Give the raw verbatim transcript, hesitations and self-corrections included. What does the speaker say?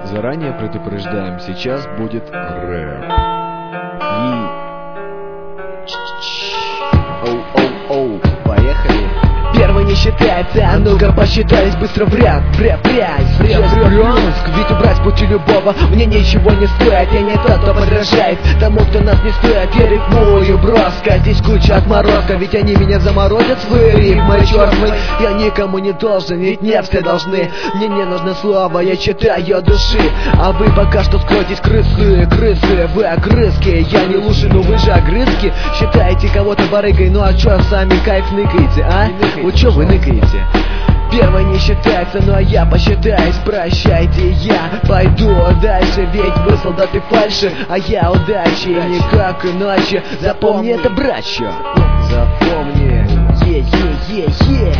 Заранее предупреждаем, сейчас будет рэп. И... Оу-оу-оу, поехали. Первый не считается, а ну-ка посчитались быстро в ряд. Пря, пря, пря, Брянск, ведь убрать пути любого мне ничего не стоит. Я не тот, кто подражает тому, кто нас не стоит. Я рифмую броско, здесь куча отморозка, ведь они меня заморозят свои рифмы черствы. Я никому не должен, ведь не все должны. Мне не нужно слово, я читаю души. А вы пока что скройтесь, крысы, крысы, вы огрызки. Я не лучше, но вы же огрызки. Считаете кого-то барыгой, ну а чё сами кайф ныкаете, а? Вот чё вы ныкаете? Первый не считается, ну а я посчитаюсь. Прощайте, я пойду дальше, ведь вы солдаты фальши, а я удачи, никак иначе. Запомни это, братчо. Запомни. Е-е-е-е.